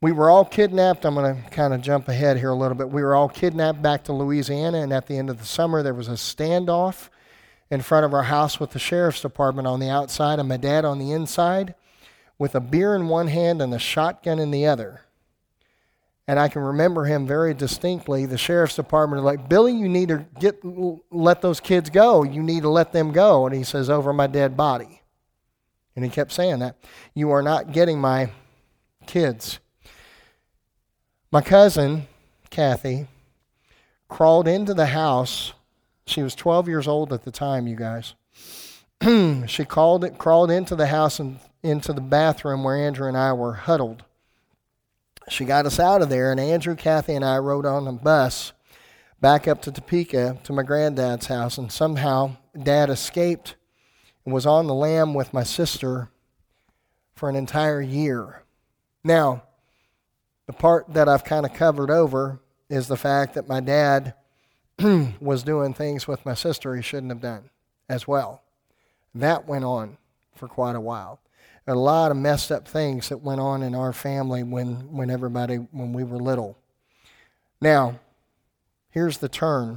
We were all kidnapped. I'm going to kind of jump ahead here a little bit. We were all kidnapped back to Louisiana, and at the end of the summer, there was a standoff in front of our house with the sheriff's department on the outside and my dad on the inside with a beer in one hand and a shotgun in the other. And I can remember him very distinctly. The sheriff's department was like, Billy, you need to let those kids go. You need to let them go. And he says, over my dead body. And he kept saying that. You are not getting my kids. My cousin, Kathy, crawled into the house. She was 12 years old at the time, you guys. She crawled into the house and into the bathroom where Andrew and I were huddled. She got us out of there, and Andrew, Kathy, and I rode on a bus back up to Topeka to my granddad's house, and somehow Dad escaped and was on the lam with my sister for an entire year. Now, the part that I've kind of covered over is the fact that my dad was doing things with my sister he shouldn't have done as well. That went on for quite a while. A lot of messed up things that went on in our family when we were little. Now, here's the turn.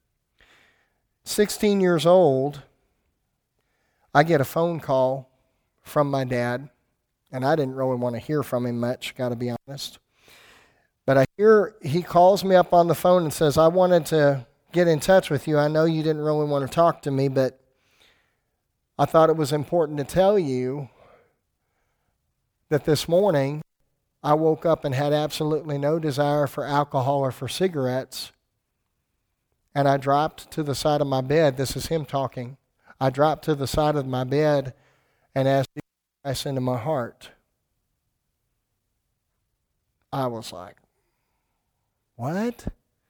16 years old, I get a phone call from my dad, and I didn't really want to hear from him much, got to be honest. But I hear he calls me up on the phone and says, I wanted to get in touch with you. I know you didn't really want to talk to me, but I thought it was important to tell you that this morning I woke up and had absolutely no desire for alcohol or for cigarettes. And I dropped to the side of my bed. This is him talking. I dropped to the side of my bed and asked Christ into my heart. I was like, what?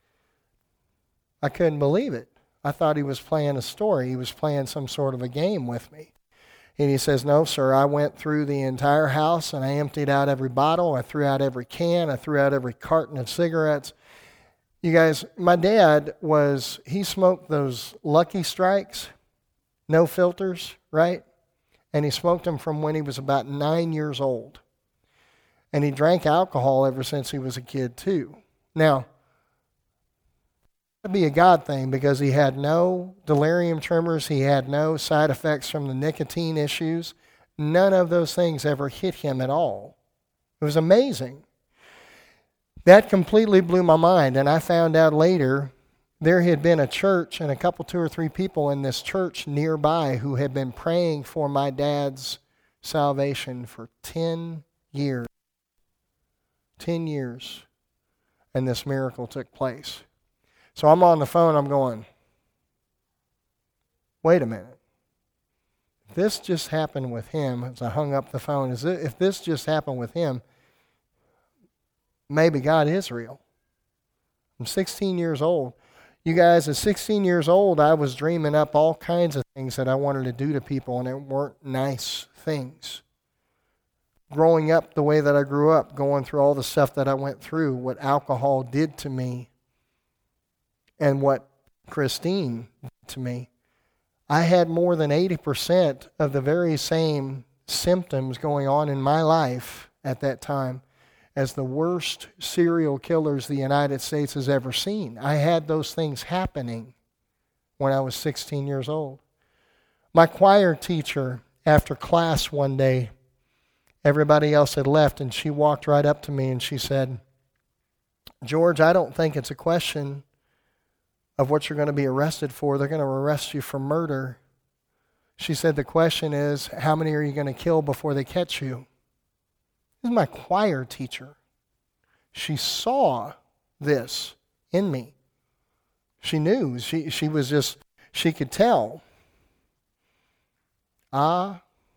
I couldn't believe it. I thought he was playing a story. He was playing some sort of a game with me. And he says, no, sir, I went through the entire house and I emptied out every bottle. I threw out every can. I threw out every carton of cigarettes. You guys, my dad he smoked those Lucky Strikes, no filters, right? And he smoked them from when he was about 9 years old. And he drank alcohol ever since he was a kid, too. Now, that'd be a God thing because he had no delirium tremors. He had no side effects from the nicotine issues. None of those things ever hit him at all. It was amazing. That completely blew my mind. And I found out later there had been a church and two or three people in this church nearby who had been praying for my dad's salvation for 10 years. 10 years. And this miracle took place. So I'm on the phone, I'm going, wait a minute. If this just happened with him, as I hung up the phone, if this just happened with him, maybe God is real. I'm 16 years old. You guys, at 16 years old, I was dreaming up all kinds of things that I wanted to do to people, and it weren't nice things. Growing up the way that I grew up, going through all the stuff that I went through, what alcohol did to me, and what Christine did to me, I had more than 80% of the very same symptoms going on in my life at that time as the worst serial killers the United States has ever seen. I had those things happening when I was 16 years old. My choir teacher, after class one day, everybody else had left, and she walked right up to me and she said, George, I don't think it's a question of what you're going to be arrested for. They're going to arrest you for murder. She said, the question is, how many are you going to kill before they catch you? This is my choir teacher. She saw this in me. She knew. She was just, she could tell. God.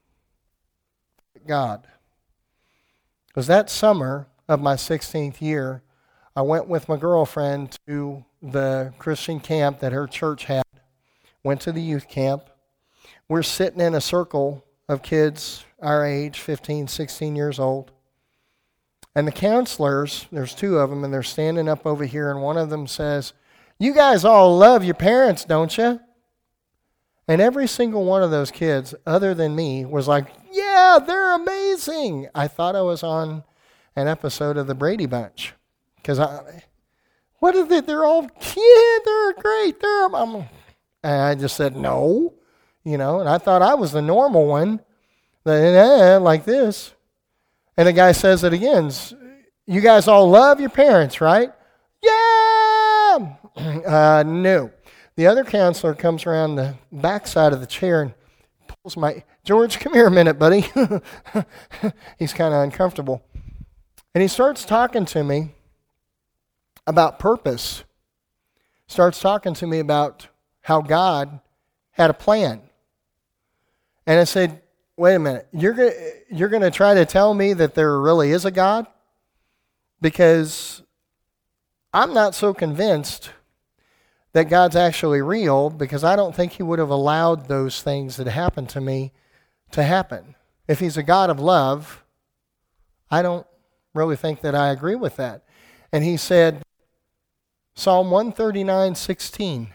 Because that summer of my 16th year, I went with my girlfriend to the Christian camp that her church had. Went to the youth camp. We're sitting in a circle of kids our age, 15, 16 years old. And the counselors, there's two of them, and they're standing up over here, and one of them says, you guys all love your parents, don't you? And every single one of those kids, other than me, was like, yeah, they're amazing. I thought I was on an episode of the Brady Bunch. Because what is it? They're all, yeah, they're great. And I just said, no. And I thought I was the normal one. Like this. And the guy says it again. You guys all love your parents, right? Yeah! No. The other counselor comes around the backside of the chair and pulls George, come here a minute, buddy. He's kind of uncomfortable. And he starts talking to me about purpose. Starts talking to me about how God had a plan. And I said, wait a minute, you're going to try to tell me that there really is a God? Because I'm not so convinced that God's actually real, because I don't think he would have allowed those things that happened to me to happen. If he's a God of love, I don't really think that I agree with that. And he said, Psalm 139:16,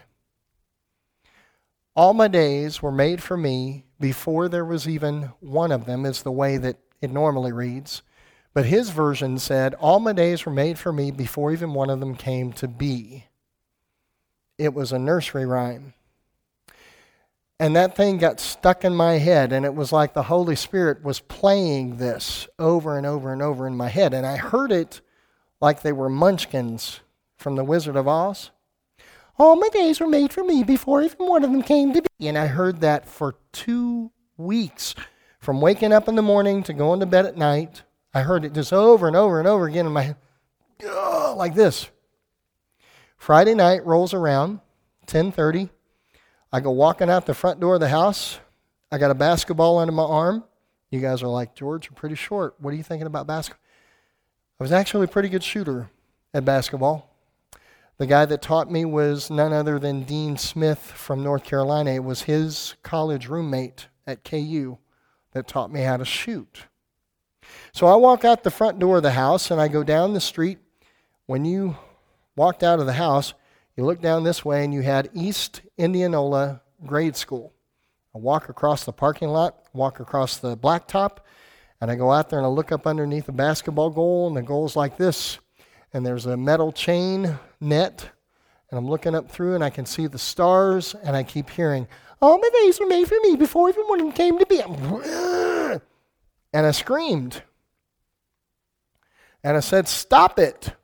all my days were made for me before there was even one of them, is the way that it normally reads. But his version said, all my days were made for me before even one of them came to be. It was a nursery rhyme. And that thing got stuck in my head, and it was like the Holy Spirit was playing this over and over and over in my head. And I heard it like they were munchkins from The Wizard of Oz. All my days were made for me before even one of them came to be. And I heard that for 2 weeks, from waking up in the morning to going to bed at night. I heard it just over and over and over again in my head, like this. Friday night rolls around, 10:30. I go walking out the front door of the house. I got a basketball under my arm. You guys are like, George, you're pretty short. What are you thinking about basketball? I was actually a pretty good shooter at basketball. The guy that taught me was none other than Dean Smith from North Carolina. It was his college roommate at KU that taught me how to shoot. So I walk out the front door of the house and I go down the street. When you walked out of the house, you look down this way and you had East Indianola Grade School. I walk across the parking lot, walk across the blacktop, and I go out there and I look up underneath the basketball goal, and the goal's like this. And there's a metal chain net, and I'm looking up through and I can see the stars, and I keep hearing, all my days were made for me before even one of them came to be. And I screamed. And I said, stop it.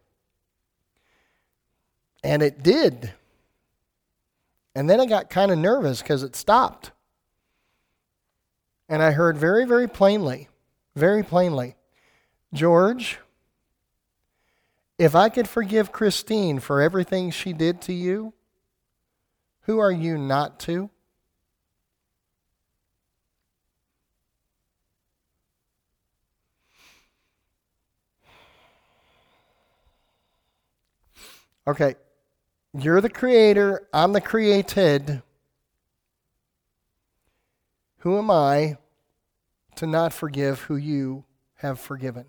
And it did. And then I got kind of nervous because it stopped. And I heard very, very plainly, George, if I could forgive Christine for everything she did to you, who are you not to? Okay, you're the creator, I'm the created. Who am I to not forgive who you have forgiven?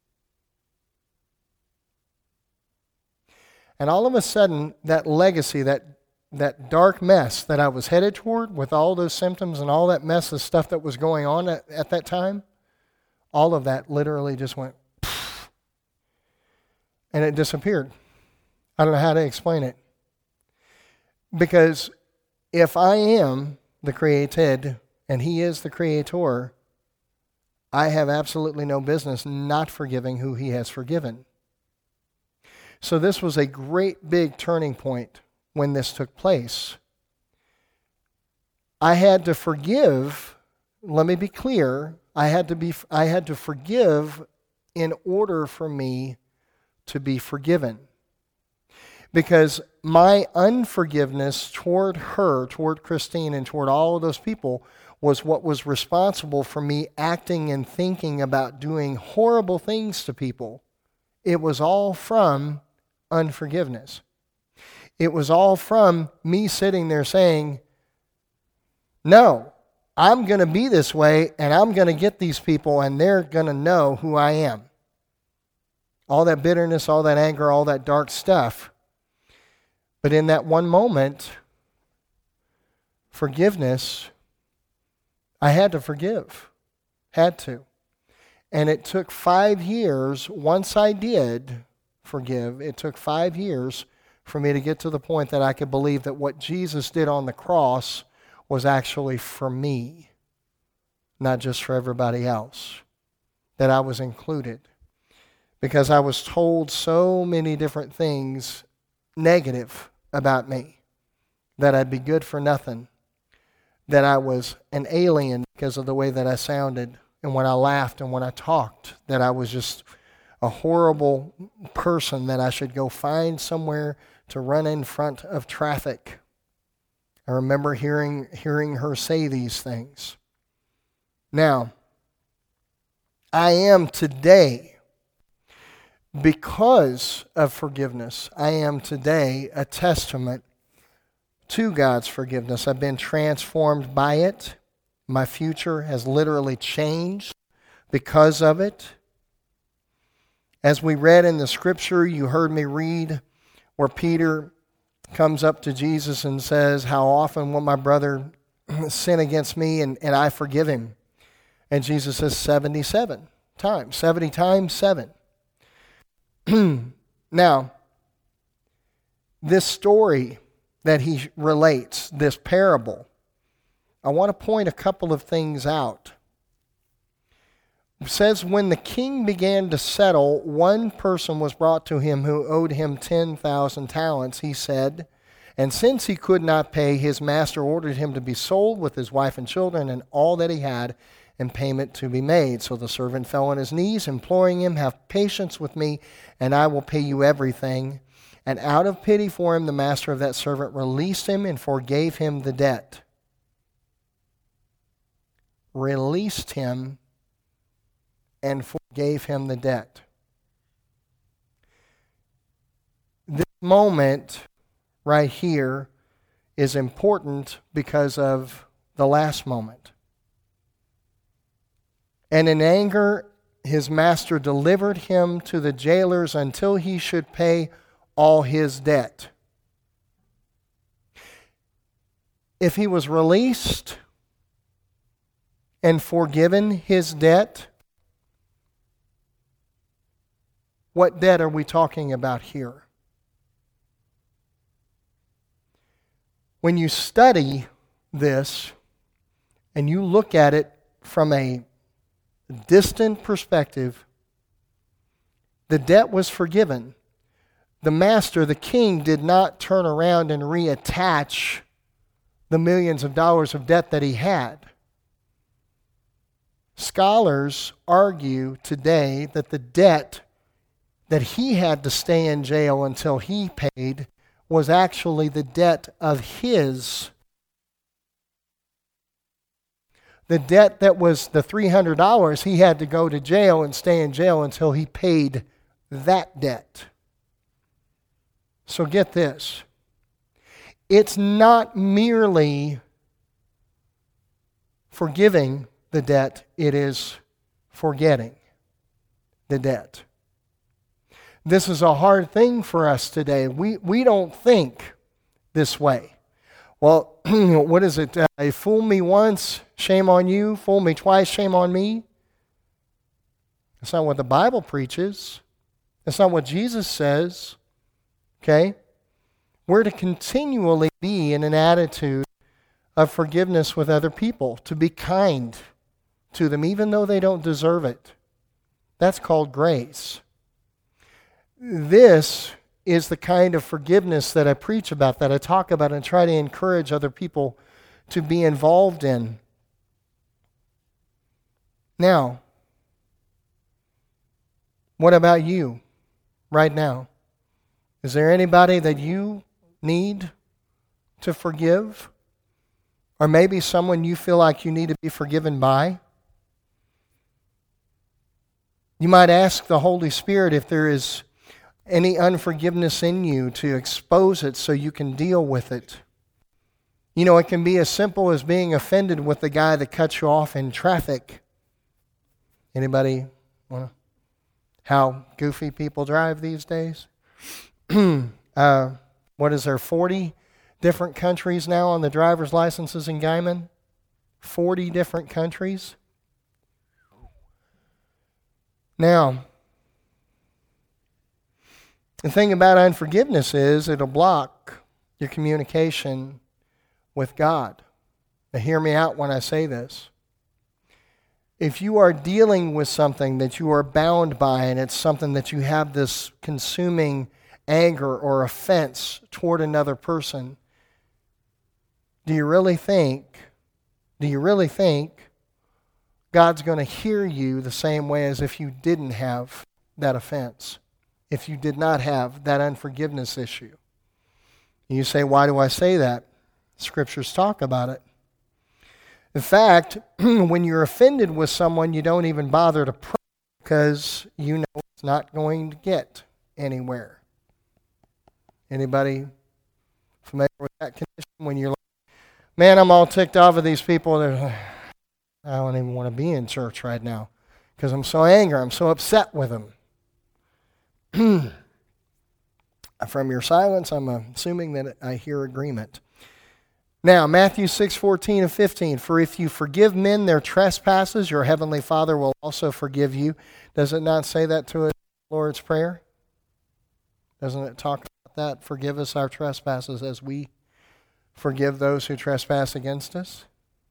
And all of a sudden, that legacy, that dark mess that I was headed toward with all those symptoms and all that mess of stuff that was going on at that time, all of that literally just went poof, and it disappeared. I don't know how to explain it. Because if I am the created and he is the creator, I have absolutely no business not forgiving who he has forgiven. So this was a great big turning point when this took place. I had to forgive, let me be clear, I had to forgive in order for me to be forgiven. Because my unforgiveness toward her, toward Christine, and toward all of those people was what was responsible for me acting and thinking about doing horrible things to people. It was all from unforgiveness. It was all from me sitting there saying, no, I'm going to be this way, and I'm going to get these people, and they're going to know who I am. All that bitterness, all that anger, all that dark stuff. But in that one moment, forgiveness, I had to forgive. Had to. And it took 5 years, once I did forgive, it took 5 years for me to get to the point that I could believe that what Jesus did on the cross was actually for me, not just for everybody else, that I was included. Because I was told so many different things negative about me, that I'd be good for nothing, that I was an alien because of the way that I sounded, and when I laughed and when I talked, that I was just a horrible person, that I should go find somewhere to run in front of traffic. I remember hearing her say these things. Now, I am today, because of forgiveness, I am today a testament to God's forgiveness. I've been transformed by it. My future has literally changed because of it. As we read in the scripture, you heard me read where Peter comes up to Jesus and says, how often will my brother sin against me and I forgive him? And Jesus says 77 times, 70 times 7. Now, this story that he relates, this parable, I want to point a couple of things out. It says, when the king began to settle, one person was brought to him who owed him 10,000 talents. He said, and since he could not pay, his master ordered him to be sold with his wife and children and all that he had, and payment to be made. So the servant fell on his knees, imploring him, have patience with me, and I will pay you everything. And out of pity for him, the master of that servant released him and forgave him the debt. Released him and forgave him the debt. This moment right here is important because of the last moment. And in anger, his master delivered him to the jailers until he should pay all his debt. If he was released and forgiven his debt, what debt are we talking about here? When you study this and you look at it from a distant perspective, the debt was forgiven. The master, the king, did not turn around and reattach the millions of dollars of debt that he had. Scholars argue today that the debt that he had to stay in jail until he paid was actually the debt of his. The debt that was the $300, he had to go to jail and stay in jail until he paid that debt. So get this. It's not merely forgiving the debt, it is forgetting the debt. This is a hard thing for us today. We don't think this way. Well, what is it? Fool me once, shame on you. Fool me twice, shame on me. That's not what the Bible preaches. That's not what Jesus says. Okay? We're to continually be in an attitude of forgiveness with other people, to be kind to them even though they don't deserve it. That's called grace. This is the kind of forgiveness that I preach about, that I talk about and try to encourage other people to be involved in. Now, what about you right now? Is there anybody that you need to forgive? Or maybe someone you feel like you need to be forgiven by? You might ask the Holy Spirit if there is any unforgiveness in you to expose it so you can deal with it. You know, it can be as simple as being offended with the guy that cuts you off in traffic. Anybody want to? How goofy people drive these days? What is there, 40 different countries now on the driver's licenses in Guyman? 40 different countries. Now, the thing about unforgiveness is it'll block your communication with God. Now, hear me out when I say this. If you are dealing with something that you are bound by, and it's something that you have this consuming anger or offense toward another person, do you really think God's going to hear you the same way as if you didn't have that offense, if you did not have that unforgiveness issue? You say, why do I say that? Scriptures talk about it. In fact, when you're offended with someone, you don't even bother to pray because you know it's not going to get anywhere. Anybody familiar with that condition? When you're like, man, I'm all ticked off at these people. I don't even want to be in church right now because I'm so angry. I'm so upset with them. From your silence, I'm assuming that I hear agreement. Now, Matthew 6:14 and 15, for if you forgive men their trespasses, your heavenly Father will also forgive you. Does it not say that to us in the Lord's Prayer? Doesn't it talk about that? Forgive us our trespasses as we forgive those who trespass against us.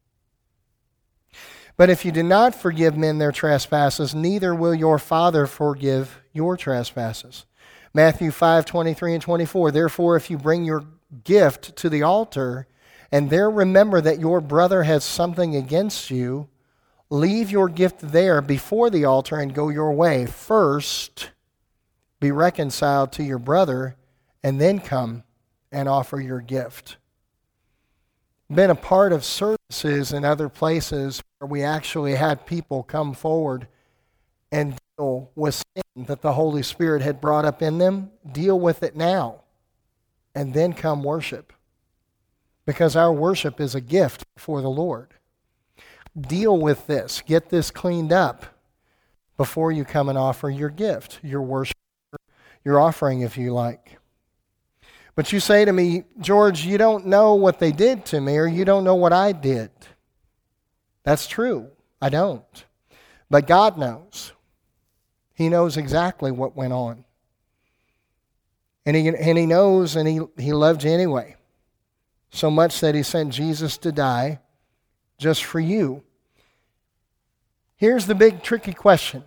But if you do not forgive men their trespasses, neither will your Father forgive your trespasses. Matthew 5:23 and 24, therefore if you bring your gift to the altar, and there remember that your brother has something against you, leave your gift there before the altar and go your way. First, be reconciled to your brother, and then come and offer your gift. Been a part of services in other places where we actually had people come forward and deal with sin that the Holy Spirit had brought up in them. Deal with it now, and then come worship. Because our worship is a gift for the Lord. Deal with this. Get this cleaned up before you come and offer your gift, your worship, your offering, if you like. But you say to me, George, you don't know what they did to me, or you don't know what I did. That's true. I don't. But God knows. He knows exactly what went on. And He knows, and He loved you anyway. So much that He sent Jesus to die just for you. Here's the big tricky question.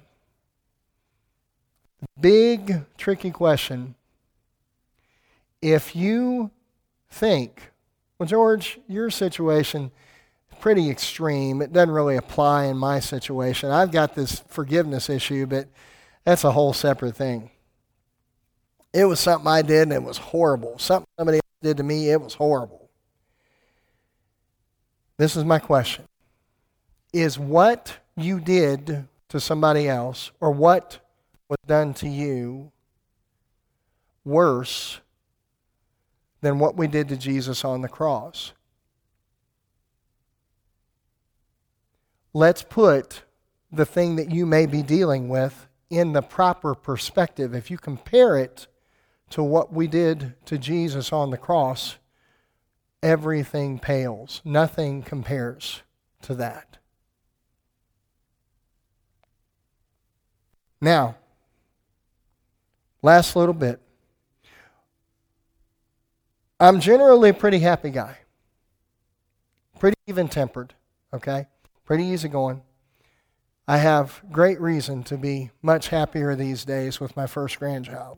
Big tricky question. If you think, well, George, your situation is pretty extreme. It doesn't really apply in my situation. I've got this forgiveness issue, but that's a whole separate thing. It was something I did, and it was horrible. Something somebody else did to me, it was horrible. This is my question. Is what you did to somebody else, or what was done to you, worse than what we did to Jesus on the cross? Let's put the thing that you may be dealing with in the proper perspective. If you compare it to what we did to Jesus on the cross, everything pales. Nothing compares to that. Now, last little bit. I'm generally a pretty happy guy. Pretty even-tempered, okay? Pretty easygoing. I have great reason to be much happier these days with my first grandchild.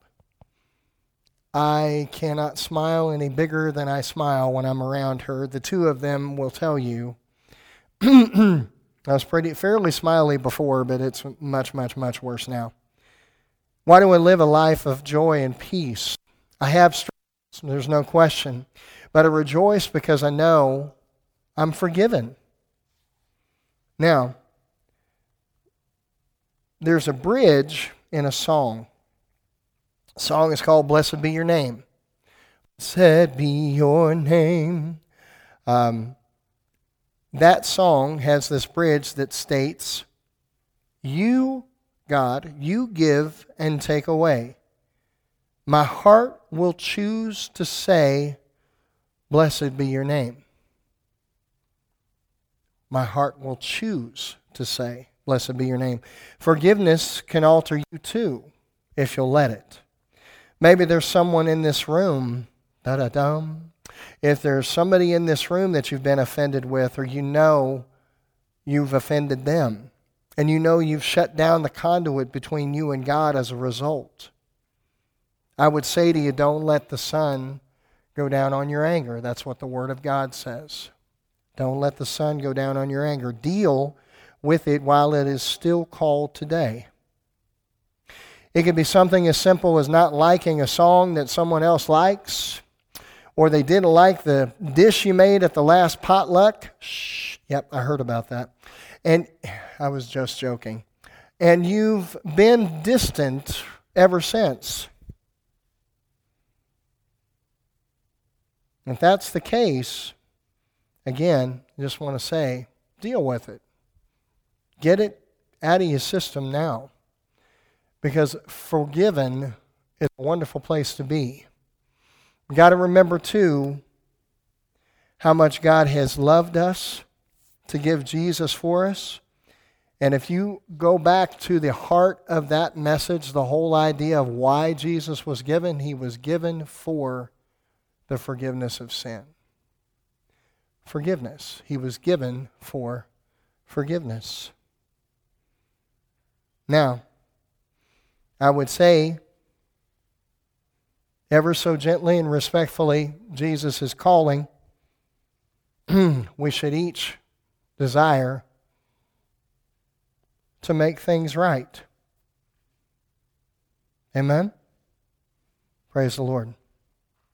I cannot smile any bigger than I smile when I'm around her. The two of them will tell you. I was fairly smiley before, but it's much, much, much worse now. Why do I live a life of joy and peace? I have struggles, there's no question. But I rejoice because I know I'm forgiven. Now, there's a bridge in a song. The song is called Blessed Be Your Name. Blessed be your name. That song has this bridge that states, you, God, you give and take away. My heart will choose to say, blessed be your name. My heart will choose to say Blessed be your name. Forgiveness can alter you too, if you'll let it. Maybe there's someone in this room, da-da-dum. If there's somebody in this room that you've been offended with, or you know you've offended them, and you know you've shut down the conduit between you and God as a result, I would say to you, don't let the sun go down on your anger. That's what the Word of God says. Don't let the sun go down on your anger. Deal with it while it is still called today. It could be something as simple as not liking a song that someone else likes, or they didn't like the dish you made at the last potluck. Shh. Yep, I heard about that. And I was just joking. And you've been distant ever since. If that's the case, again, I just want to say, deal with it. Get it out of your system now. Because forgiven is a wonderful place to be. We've got to remember, too, how much God has loved us to give Jesus for us. And if you go back to the heart of that message, the whole idea of why Jesus was given, he was given for the forgiveness of sin. Forgiveness. He was given for forgiveness. Now, I would say, ever so gently and respectfully, Jesus is calling. We should each desire to make things right. Amen? Praise the Lord.